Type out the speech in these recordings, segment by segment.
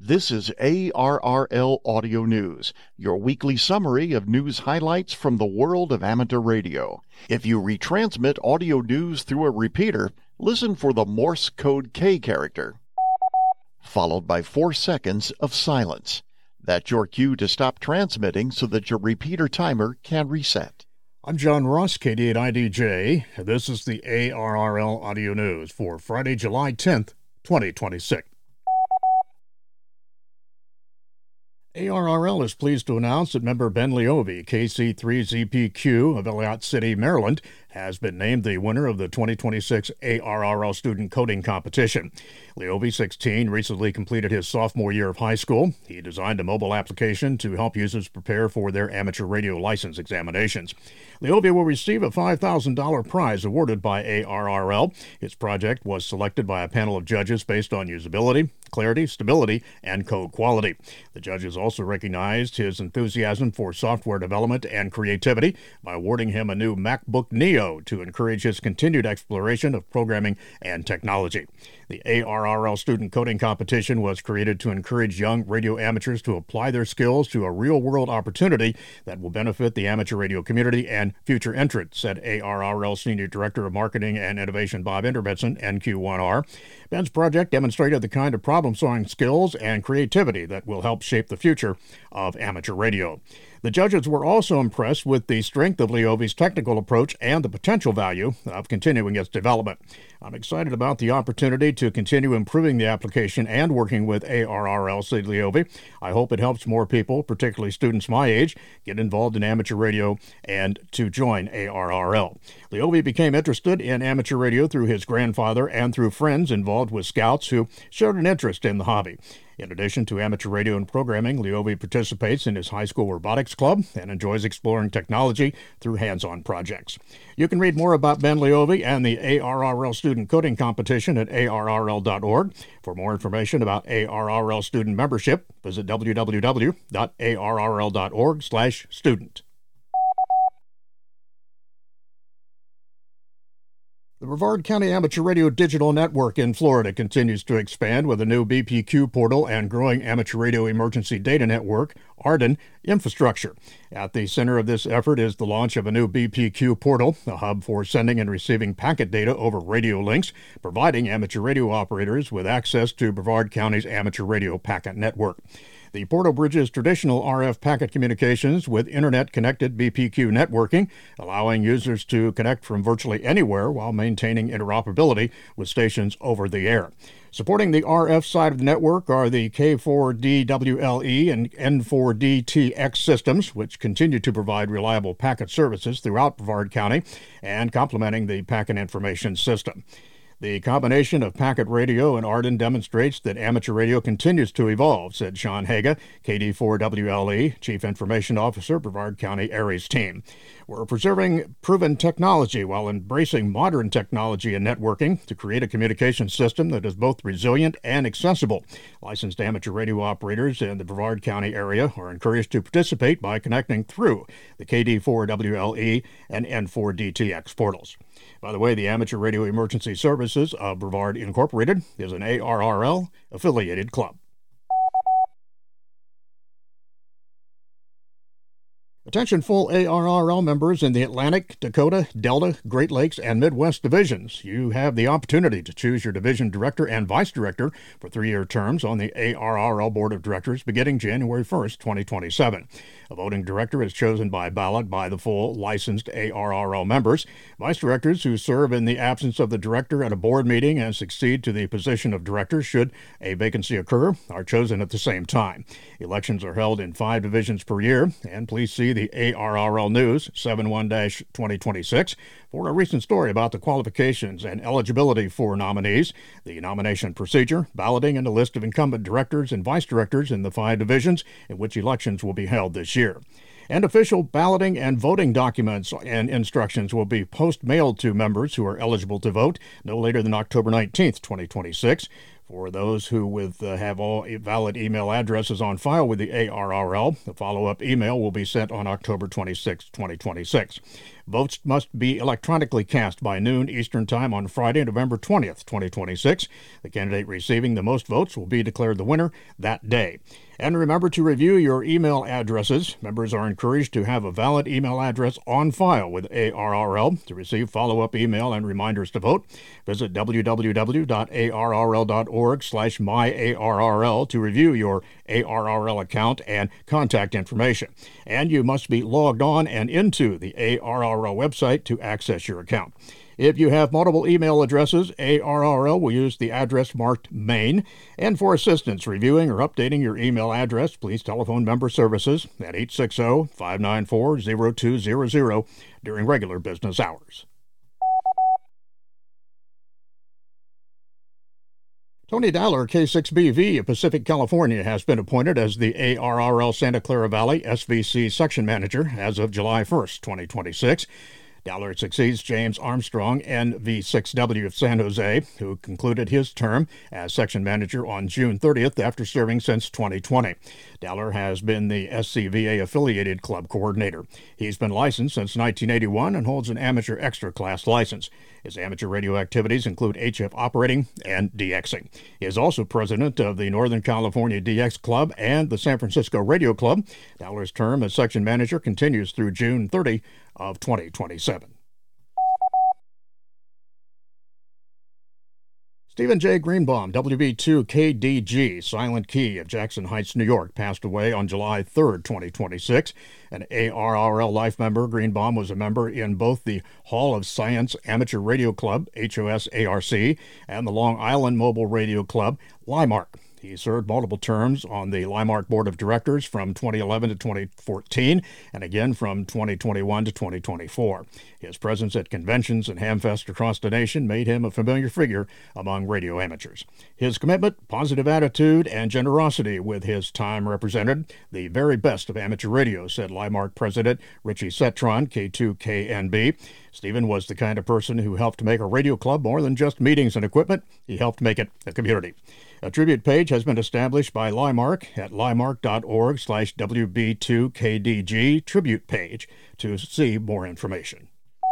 This is ARRL Audio News, your weekly summary of news highlights from the world of amateur radio. If you retransmit audio news through a repeater, listen for the Morse code K character, followed by 4 seconds of silence. That's your cue to stop transmitting so that your repeater timer can reset. I'm John Ross, KD8IDJ, and this is the ARRL Audio News for Friday, July 10th, 2026. ARRL is pleased to announce that member Ben Leovi, KC3ZPQ of Elliott City, Maryland, has been named the winner of the 2026 ARRL Student Coding Competition. Leovi, 16, recently completed his sophomore year of high school. He designed a mobile application to help users prepare for their amateur radio license examinations. Leovi will receive a $5,000 prize awarded by ARRL. His project was selected by a panel of judges based on usability, clarity, stability, and code quality. The judges also recognized his enthusiasm for software development and creativity by awarding him a new MacBook Neo to encourage his continued exploration of programming and technology. The ARRL Student Coding Competition was created to encourage young radio amateurs to apply their skills to a real-world opportunity that will benefit the amateur radio community and future entrants, said ARRL Senior Director of Marketing and Innovation Bob Interbenson, NQ1R. Ben's project demonstrated the kind of problem-solving skills and creativity that will help shape the future of amateur radio. The judges were also impressed with the strength of Leovi's technical approach and the potential value of continuing its development. I'm excited about the opportunity to continue improving the application and working with ARRL, said Leovi. I hope it helps more people, particularly students my age, get involved in amateur radio and to join ARRL. Leovi became interested in amateur radio through his grandfather and through friends involved with Scouts who showed an interest in the hobby. In addition to amateur radio and programming, Leovi participates in his high school robotics club and enjoys exploring technology through hands-on projects. You can read more about Ben Leovi and the ARRL Student Coding Competition at arrl.org. For more information about ARRL student membership, visit www.arrl.org/student. The Brevard County Amateur Radio Digital Network in Florida continues to expand with a new BPQ portal and growing amateur radio emergency data network, ARDEN, infrastructure. At the center of this effort is the launch of a new BPQ portal, a hub for sending and receiving packet data over radio links, providing amateur radio operators with access to Brevard County's amateur radio packet network. The portal bridges traditional RF packet communications with internet-connected BPQ networking, allowing users to connect from virtually anywhere while maintaining interoperability with stations over the air. Supporting the RF side of the network are the K4DWLE and N4DTX systems, which continue to provide reliable packet services throughout Brevard County and complementing the packet information system. The combination of packet radio and ARDEN demonstrates that amateur radio continues to evolve, said Sean Haga, KD4WLE, Chief Information Officer, Brevard County ARES team. We're preserving proven technology while embracing modern technology and networking to create a communication system that is both resilient and accessible. Licensed amateur radio operators in the Brevard County area are encouraged to participate by connecting through the KD4WLE and N4DTX portals. By the way, the Amateur Radio Emergency Services of Brevard Incorporated is an ARRL-affiliated club. Attention full ARRL members in the Atlantic, Dakota, Delta, Great Lakes, and Midwest divisions. You have the opportunity to choose your division director and vice director for 3-year terms on the ARRL Board of Directors beginning January 1st, 2027. A voting director is chosen by ballot by the full licensed ARRL members. Vice directors who serve in the absence of the director at a board meeting and succeed to the position of director should a vacancy occur are chosen at the same time. Elections are held in 5 divisions per year, and please see the ARRL News 71-2026 for a recent story about the qualifications and eligibility for nominees, the nomination procedure, balloting, and a list of incumbent directors and vice directors in the 5 divisions in which elections will be held this year. And official balloting and voting documents and instructions will be post-mailed to members who are eligible to vote no later than October 19th, 2026. For those who have all valid email addresses on file with the ARRL, the follow-up email will be sent on October 26, 2026. Votes must be electronically cast by noon Eastern Time on Friday, November 20th, 2026. The candidate receiving the most votes will be declared the winner that day. And remember to review your email addresses. Members are encouraged to have a valid email address on file with ARRL to receive follow-up email and reminders to vote. Visit www.arrl.org/myarrl to review your ARRL account and contact information. And you must be logged on and into the ARRL website to access your account. If you have multiple email addresses, ARRL will use the address marked main. And for assistance reviewing or updating your email address, please telephone member services at 860-594-0200 during regular business hours. Tony Dowler, K6BV of Pacific, California, has been appointed as the ARRL Santa Clara Valley SVC Section Manager as of July 1st, 2026. Dowler succeeds James Armstrong, NV6W of San Jose, who concluded his term as section manager on June 30th after serving since 2020. Dowler has been the SCVA-affiliated club coordinator. He's been licensed since 1981 and holds an amateur extra class license. His amateur radio activities include HF operating and DXing. He is also president of the Northern California DX Club and the San Francisco Radio Club. Dowler's term as section manager continues through June 30 of 2027. Stephen J. Greenbaum, WB2KDG, Silent Key of Jackson Heights, New York, passed away on July 3, 2026. An ARRL life member, Greenbaum was a member in both the Hall of Science Amateur Radio Club, HOS-ARC, and the Long Island Mobile Radio Club, LIMARC. He served multiple terms on the LIMARC Board of Directors from 2011 to 2014, and again from 2021 to 2024. His presence at conventions and hamfests across the nation made him a familiar figure among radio amateurs. His commitment, positive attitude, and generosity with his time represented the very best of amateur radio, said LIMARC President Richie Cetron, K2KNB. Stephen was the kind of person who helped make a radio club more than just meetings and equipment. He helped make it a community. A tribute page has been established by LIMARC at limarc.org/WB2KDG tribute page to see more information.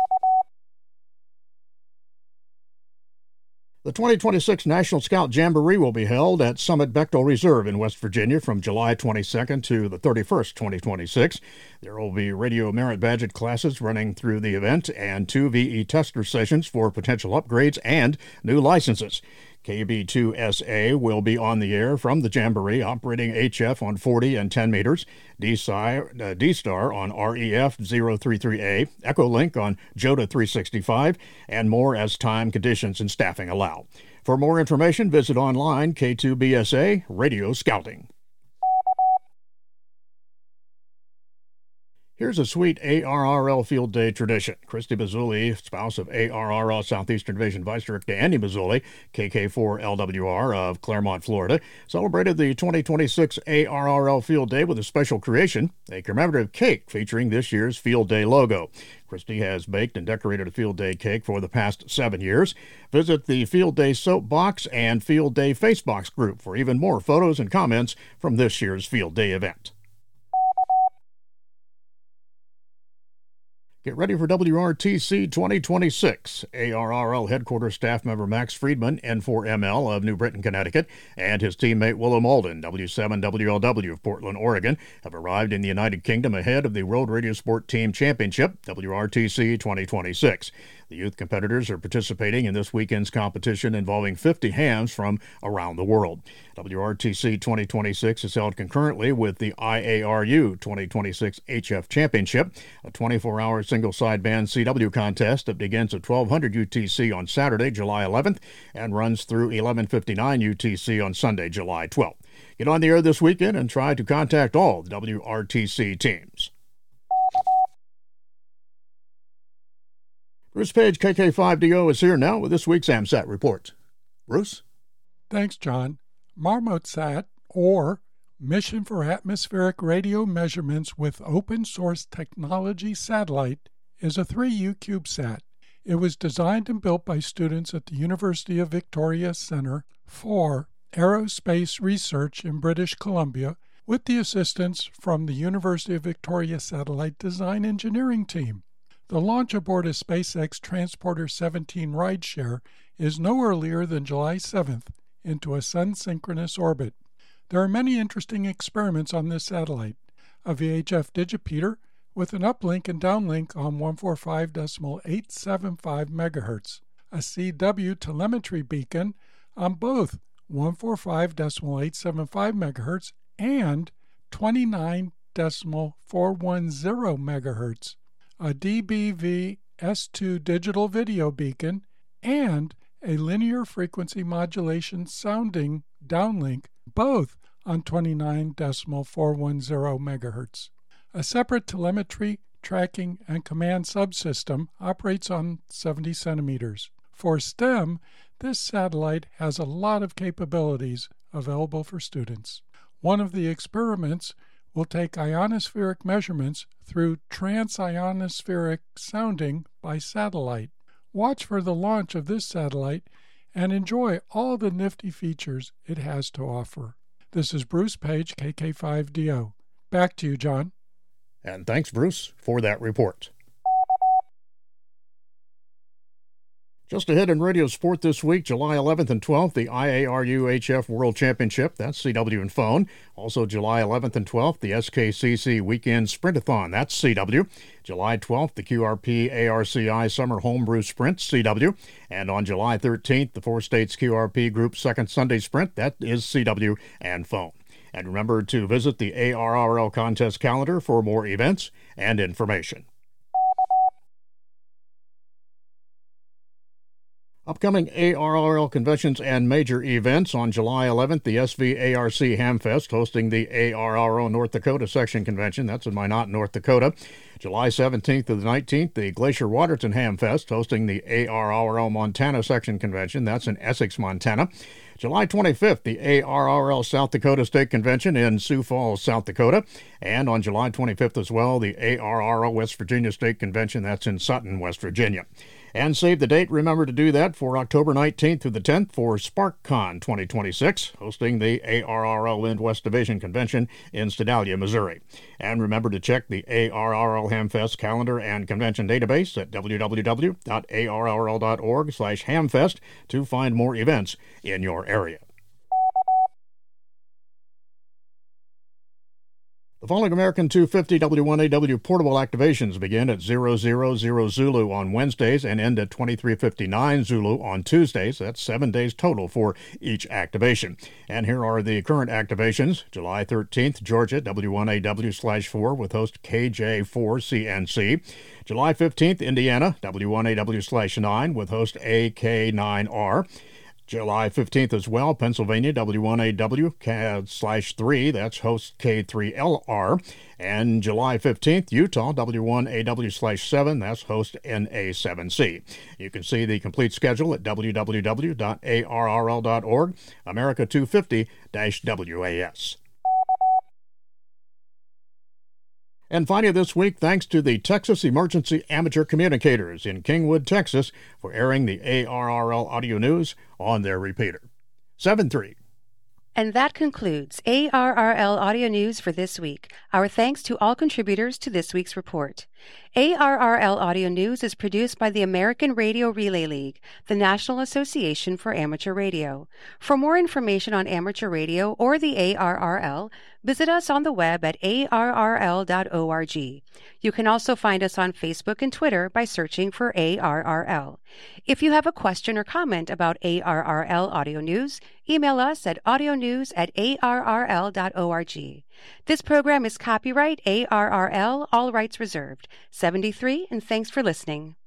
The 2026 National Scout Jamboree will be held at Summit Bechtel Reserve in West Virginia from July 22nd to the 31st, 2026. There will be radio merit badge classes running through the event and 2 VE tester sessions for potential upgrades and new licenses. KB2SA will be on the air from the Jamboree, operating HF on 40 and 10 meters, D-Star on REF 033A, Echolink on JOTA 365, and more as time, conditions, and staffing allow. For more information, visit online K2BSA Radio Scouting. Here's a sweet ARRL Field Day tradition. Christy Mazzulli, spouse of ARRL Southeastern Division Vice Director Andy Mazzulli, KK4LWR of Claremont, Florida, celebrated the 2026 ARRL Field Day with a special creation, a commemorative cake featuring this year's Field Day logo. Christy has baked and decorated a Field Day cake for the past 7 years. Visit the Field Day Soapbox and Field Day Facebox group for even more photos and comments from this year's Field Day event. Get ready for WRTC 2026. ARRL headquarters staff member Max Friedman, N4ML of New Britain, Connecticut, and his teammate Willem Alden, W7WLW of Portland, Oregon, have arrived in the United Kingdom ahead of the World Radio Sport Team Championship, WRTC 2026. The youth competitors are participating in this weekend's competition involving 50 hams from around the world. WRTC 2026 is held concurrently with the IARU 2026 HF Championship, a 24-hour single-sideband CW contest that begins at 1200 UTC on Saturday, July 11th, and runs through 1159 UTC on Sunday, July 12th. Get on the air this weekend and try to contact all the WRTC teams. Bruce Page, KK5DO, is here now with this week's AMSAT report. Bruce? Thanks, John. MarmotSat, or Mission for Atmospheric Radio Measurements with Open Source Technology Satellite, is a 3U CubeSat. It was designed and built by students at the University of Victoria Center for aerospace research in British Columbia with the assistance from the University of Victoria Satellite Design Engineering Team. The launch aboard a SpaceX Transporter 17 rideshare is no earlier than July 7th into a sun-synchronous orbit. There are many interesting experiments on this satellite. A VHF digipeater with an uplink and downlink on 145.875 MHz, a CW telemetry beacon on both 145.875 MHz and 29.410 MHz, a DBV S2 digital video beacon, and a linear frequency modulation sounding downlink, both on 29.410 MHz. A separate telemetry, tracking, and command subsystem operates on 70 centimeters. For STEM, this satellite has a lot of capabilities available for students. One of the experiments will take ionospheric measurements through transionospheric sounding by satellite. Watch for the launch of this satellite and enjoy all the nifty features it has to offer. This is Bruce Page, KK5DO. Back to you, John. And thanks, Bruce, for that report. Just ahead in radio sport this week, July 11th and 12th, the IARU HF World Championship, that's CW and phone. Also July 11th and 12th, the SKCC Weekend Sprintathon, that's CW. July 12th, the QRP ARCI Summer Homebrew Sprint, CW. And on July 13th, the Four States QRP Group Second Sunday Sprint, that is CW and phone. And remember to visit the ARRL contest calendar for more events and information. Upcoming ARRL conventions and major events. On July 11th, the SVARC Hamfest hosting the ARRL North Dakota Section Convention. That's in Minot, North Dakota. July 17th to the 19th, the Glacier Waterton Hamfest hosting the ARRL Montana Section Convention. That's in Essex, Montana. July 25th, the ARRL South Dakota State Convention in Sioux Falls, South Dakota. And on July 25th as well, the ARRL West Virginia State Convention. That's in Sutton, West Virginia. And save the date. Remember to do that for October 19th through the 10th for SparkCon 2026, hosting the ARRL Wind West Division Convention in Sedalia, Missouri. And remember to check the ARRL Hamfest calendar and convention database at www.arrl.org/hamfest to find more events in your area. The following American 250 W1AW portable activations begin at 000 Zulu on Wednesdays and end at 2359 Zulu on Tuesdays. That's 7 days total for each activation. And here are the current activations. July 13th, Georgia, W1AW/4 with host KJ4CNC. July 15th, Indiana, W1AW/9 with host AK9R. July 15th as well, Pennsylvania, W1AW/3, that's host K3LR. And July 15th, Utah, W1AW/7, that's host NA7C. You can see the complete schedule at www.arrl.org, America 250-WAS. And finally this week, thanks to the Texas Emergency Amateur Communicators in Kingwood, Texas, for airing the ARRL audio news on their repeater. 7-3. And that concludes ARRL Audio News for this week. Our thanks to all contributors to this week's report. ARRL Audio News is produced by the American Radio Relay League, the National Association for Amateur Radio. For more information on amateur radio or the ARRL, visit us on the web at arrl.org. You can also find us on Facebook and Twitter by searching for ARRL. If you have a question or comment about ARRL Audio News, email us at audionews@arrl.org. This program is copyright ARRL, all rights reserved. 73, and thanks for listening.